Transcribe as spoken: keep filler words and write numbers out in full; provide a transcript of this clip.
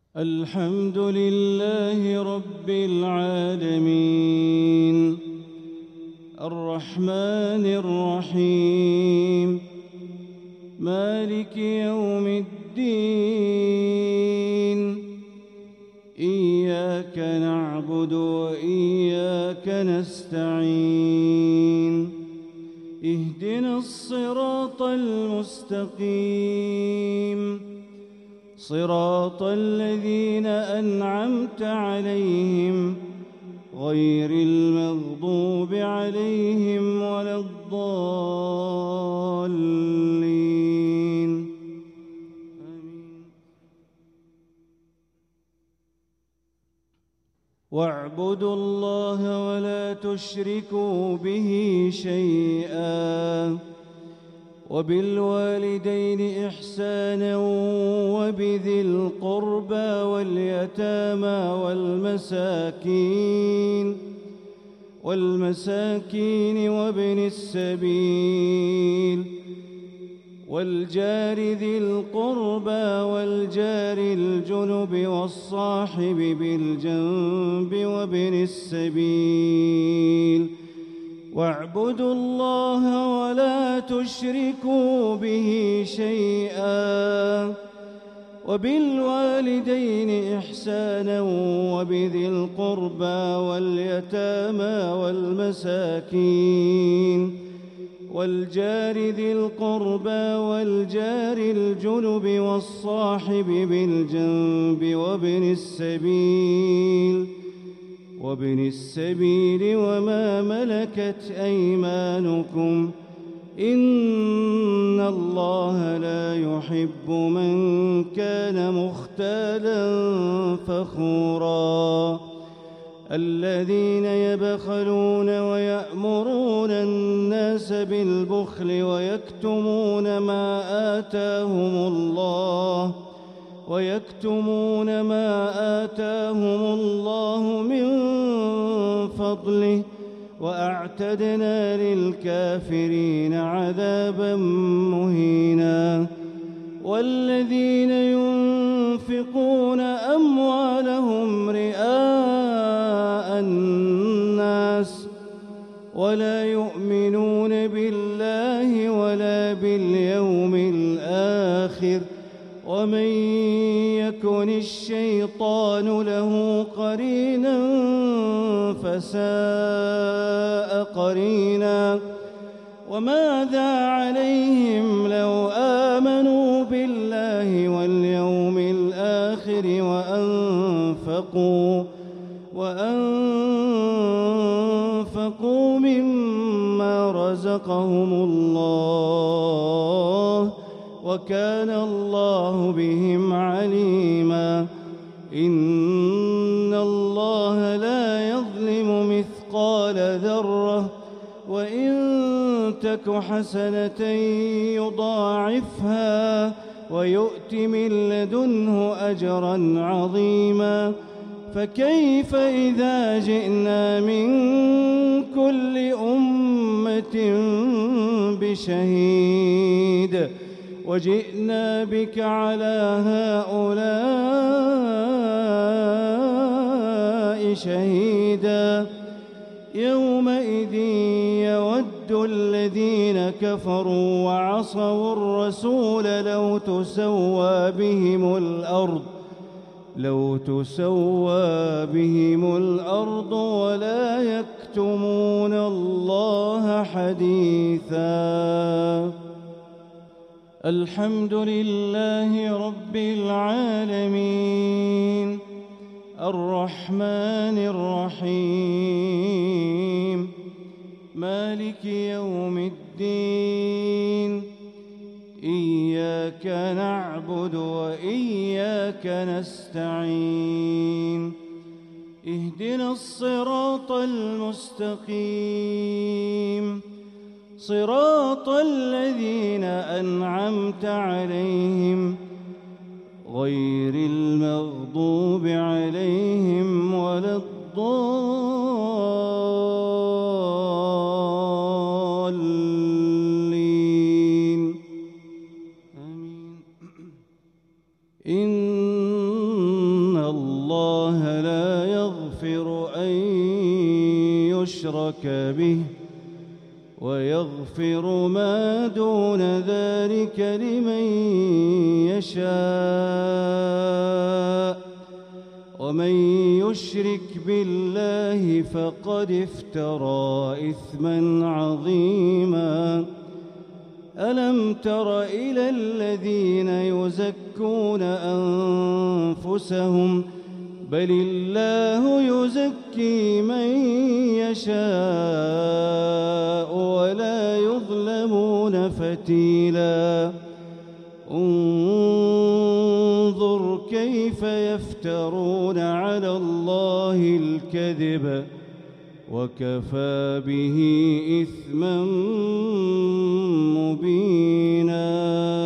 الحمد لله رب العالمين الرحمن الرحيم مالك يوم الدين إياك نعبد وإياك نستعين اهدنا الصراط المستقيم صراط الذين أنعمت عليهم غير المغضوب عليهم ولا الضالين آمين. واعبدوا الله ولا تشركوا به شيئا وبالوالدين إحسانا وبذي القربى واليتامى والمساكين والمساكين وابن السبيل والجار ذي القربى والجار الجنب والصاحب بالجنب وابن السبيل واعبدوا الله ولا تشركوا به شيئا وبالوالدين إحسانا وبذي القربى واليتامى والمساكين والجار ذي القربى والجار الجنب والصاحب بالجنب وابن السبيل وابن السبيل وما ملكت أيمانكم إن الله لا يحب من كان مختالا فخورا الذين يبخلون ويأمرون الناس بالبخل ويكتمون ما آتاهم الله ويكتمون ما آتاهم الله من فضله وأعتدنا للكافرين عذابا مهينا والذين ينفقون أموالهم رئاء الناس ولا يؤمنون بالله ولا باليوم الآخر ومن يكن الشيطان له قرينا فساء قرينا وماذا عليهم لو آمنوا بالله واليوم الآخر وأنفقوا وأنفقوا مما رزقهم الله وكان الله بهم عليما إن الله لا يظلم مثقال ذرة وإن تك حسنة يضاعفها ويؤت من لدنه أجرا عظيما فكيف إذا جئنا من كل أمة بشهيد وجئنا بك على هؤلاء شهيدا يومئذ يود الذين كفروا وعصوا الرسول لو تسوى بهم الأرض لو تسوى بهم الأرض ولا يكتمون الله حديثا الحمد لله رب العالمين الرحمن الرحيم مالك يوم الدين إياك نعبد وإياك نستعين اهدنا الصراط المستقيم صراط الذين أنعمت عليهم غير المغضوب عليهم ولا الضالين آمين. إن يشرك به ويغفر ما دون ذلك لمن يشاء ومن يشرك بالله فقد افترى إثما عظيما ألم تر إلى الذين يزكون أنفسهم بل الله يزكي من يشاء ولا يظلمون فتيلا انظر كيف يفترون على الله الكذب وكفى به إثما مبينا.